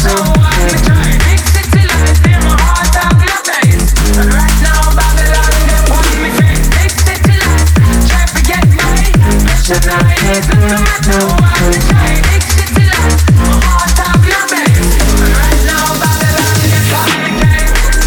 matter what me try. Big city lights, they're my heart of my place. And right now Babylon, they want me crazy. Big city lights, try to get my pressure nights. No matter what me try. Big city lights, my heart of my place. And right now Babylon, they want me crazy.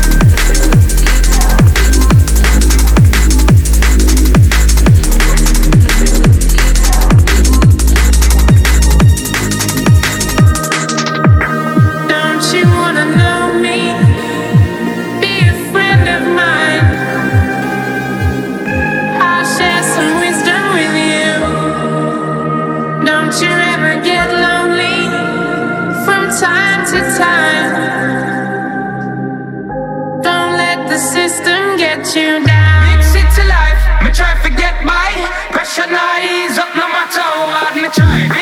Time to time, don't let the system get you down. Big city life, me try to get by. Pressure now ease up no matter what me try.